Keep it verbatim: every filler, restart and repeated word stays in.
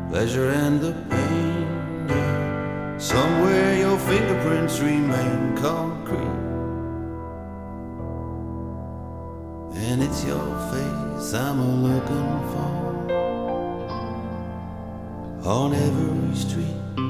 pleasure and the pain. Yeah. Somewhere your fingerprints remain concrete, and it's your face I'm a looking for on every street.